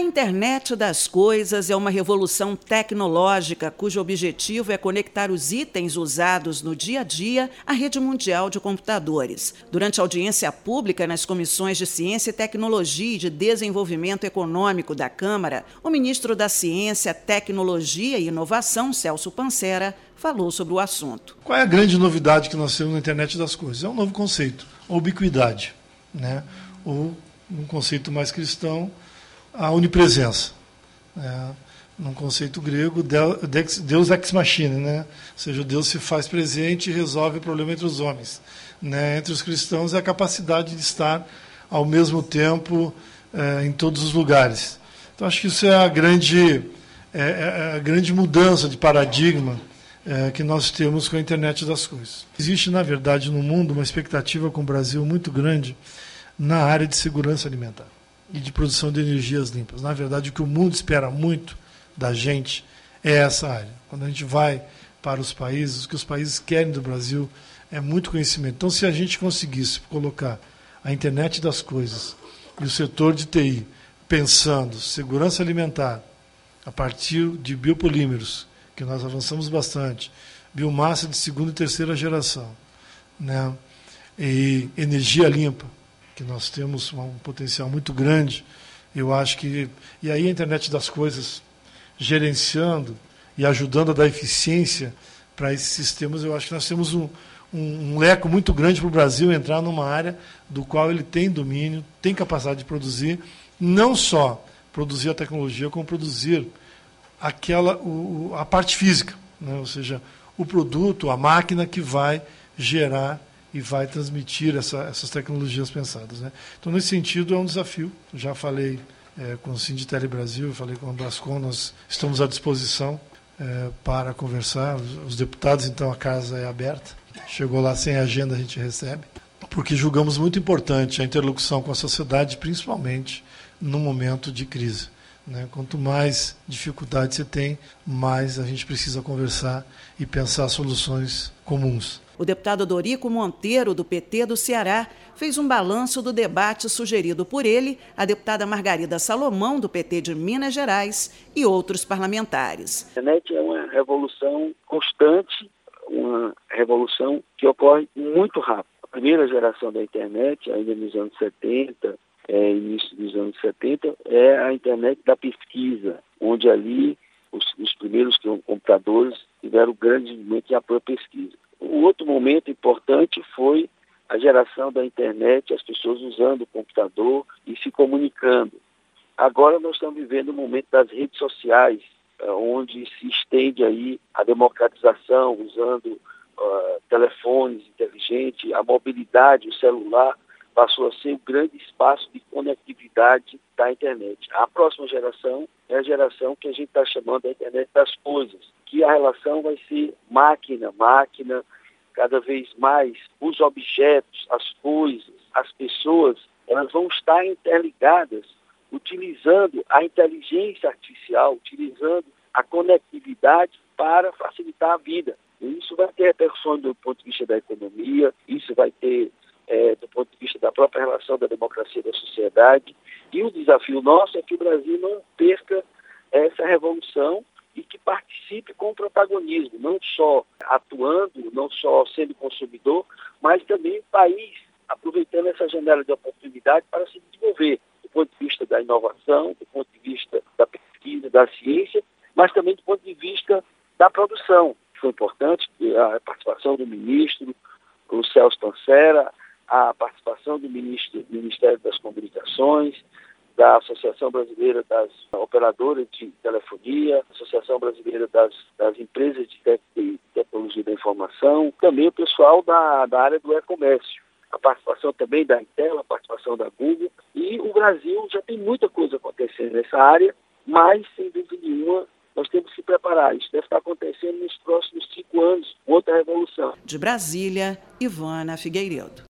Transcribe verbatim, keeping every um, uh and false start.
A internet das coisas é uma revolução tecnológica cujo objetivo é conectar os itens usados no dia a dia à rede mundial de computadores. Durante a audiência pública nas comissões de Ciência e Tecnologia e de Desenvolvimento Econômico da Câmara, o ministro da Ciência, Tecnologia e Inovação, Celso Pancera, falou sobre o assunto. Qual é a grande novidade que nós temos na internet das coisas? É um novo conceito, a ubiquidade, né? Ou, um conceito mais cristão, a onipresença. É, num conceito grego, Deus ex machina, né? Ou seja, Deus se faz presente e resolve o problema entre os homens. Né? Entre os cristãos é a capacidade de estar ao mesmo tempo é, em todos os lugares. Então, acho que isso é a grande, é, é a grande mudança de paradigma é, que nós temos com a internet das coisas. Existe, na verdade, no mundo uma expectativa com o Brasil muito grande na área de segurança alimentar e de produção de energias limpas. Na verdade, o que o mundo espera muito da gente é essa área. Quando a gente vai para os países, o que os países querem do Brasil é muito conhecimento. Então, se a gente conseguisse colocar a internet das coisas e o setor de T I pensando segurança alimentar a partir de biopolímeros, que nós avançamos bastante, biomassa de segunda e terceira geração, né, e energia limpa, que nós temos um potencial muito grande, eu acho que... E aí a internet das coisas gerenciando e ajudando a dar eficiência para esses sistemas, eu acho que nós temos um, um, um leco muito grande para o Brasil entrar numa área do qual ele tem domínio, tem capacidade de produzir, não só produzir a tecnologia, como produzir aquela, o, a parte física, né? Ou seja, o produto, a máquina que vai gerar e vai transmitir essa, essas tecnologias pensadas. Né? Então, nesse sentido, é um desafio. Já falei é, com o Sinditele Brasil, falei com a Brascom, nós estamos à disposição é, para conversar. Os, os deputados, então, a casa é aberta. Chegou lá sem agenda, a gente recebe, porque julgamos muito importante a interlocução com a sociedade, principalmente no momento de crise. Né? Quanto mais dificuldade você tem, mais a gente precisa conversar e pensar soluções comuns. O deputado Dorico Monteiro, do P T do Ceará, fez um balanço do debate sugerido por ele, a deputada Margarida Salomão, do P T de Minas Gerais, e outros parlamentares. A internet é uma revolução constante, uma revolução que ocorre muito rápido. A primeira geração da internet, ainda nos anos setenta, é, início dos anos setenta, é a internet da pesquisa, onde ali os, os primeiros computadores tiveram grande desenvolvimento em apoio à pesquisa. O outro momento importante foi a geração da internet, as pessoas usando o computador e se comunicando. Agora nós estamos vivendo o momento das redes sociais, onde se estende aí a democratização, usando uh, telefones inteligentes, a mobilidade, o celular, passou a ser um grande espaço de conectividade da internet. A próxima geração é a geração que a gente está chamando de internet das coisas, que a relação vai ser máquina-máquina, cada vez mais os objetos, as coisas, as pessoas, elas vão estar interligadas, utilizando a inteligência artificial, utilizando a conectividade para facilitar a vida. E isso vai ter repercussões do ponto de vista da economia, isso vai ter É, do ponto de vista da própria relação da democracia da sociedade. E o desafio nosso é que o Brasil não perca essa revolução e que participe com protagonismo, não só atuando, não só sendo consumidor, mas também o país aproveitando essa janela de oportunidade para se desenvolver, do ponto de vista da inovação, do ponto de vista da pesquisa, da ciência, mas também do ponto de vista da produção. Foi importante a participação do ministro, o Celso Pancera, a participação do, ministro, do Ministério das Comunicações, da Associação Brasileira das Operadoras de Telefonia, Associação Brasileira das, das Empresas de, te de Tecnologia da Informação, também o pessoal da, da área do e-comércio, a participação também da Intel, a participação da Google, e o Brasil já tem muita coisa acontecendo nessa área, mas, sem dúvida nenhuma, nós temos que se preparar. Isso deve estar acontecendo nos próximos cinco anos, outra revolução. De Brasília, Ivana Figueiredo.